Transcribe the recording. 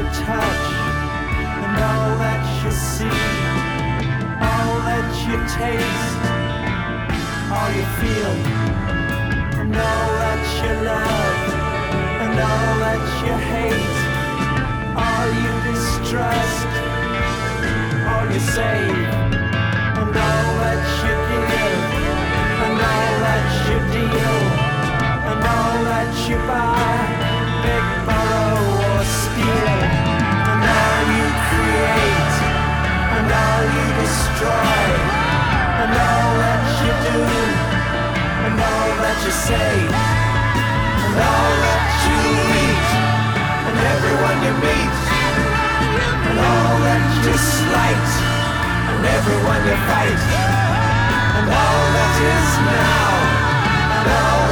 touch, and all that you see, all that you taste, all you feel, and all that you love, and all that you hate, all you distrust, all you save, and all that you give, and all that you deal, and all that you buy, big borrow or steal, and all you create, and all you destroy, and all that you do, and all that you say, and all that you eat, and everyone you meet, and all that you slight, and everyone you fight, and all that is now, and all